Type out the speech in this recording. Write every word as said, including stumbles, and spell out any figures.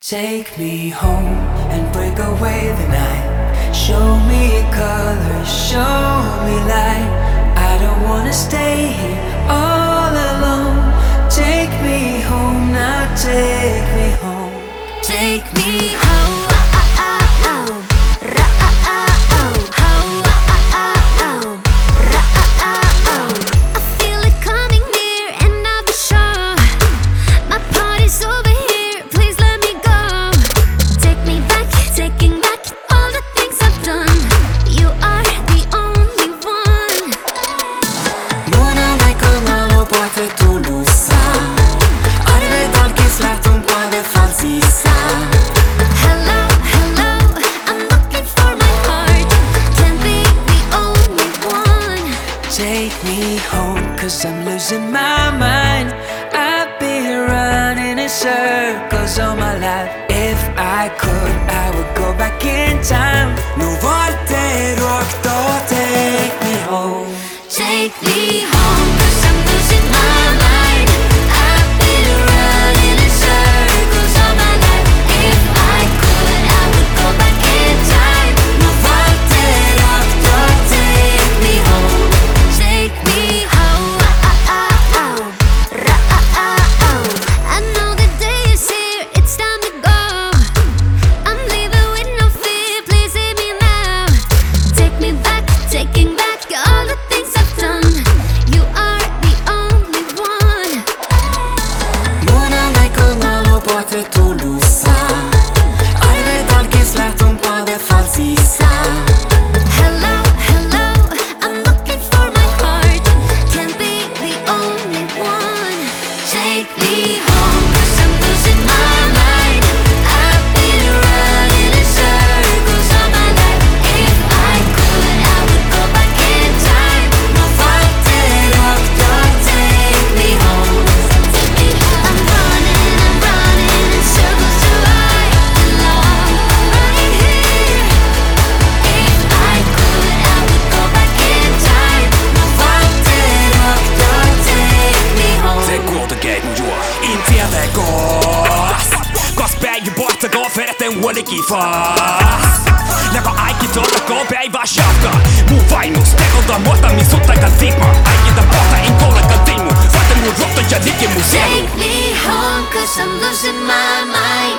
Take me home and break away the night. Show me colors, show me light. I don't wanna stay here all alone. Take me home, now take me home. Take me home. Take me home, cause I'm losing my mind. I've been running in circles all my life. If I could, I would go back in time. No volte rokto, take me home. Take me home, cause I'm losing my mind. I've been running in circles all my life. If I could, I would go back in time. No volte rokto, take me home. Take me home. I know the day is here, it's time to go. I'm leaving with no fear, please save me now. Take me back, taking back all the things I've done. You are the only one. Luna mai calmalo, poate tu nu sa. Ai vedal che slato un po' de falsisa. Hello, hello, I'm looking for my heart. Can't be the only one. Take me home, cause I'm losing my mind. I've been running in circles all my life. If I could, I would go back in time. No volte rokto, take me home. I'm running, I'm running in circles till I belong right here. If I could, I would go back in time. No volte rokto, take me home. Se kuitenkin juo, in tietäkos Kos päivä portakoon verten huolikin fast Läkö äikki tuotakoon päivä shafka Muu vainus, tekolta muotta min suttaikan sigma Äikitä pohta in kollegan timu Vaate mun rotto ja likin mun sielu. Take me home, cause I'm losing my mind.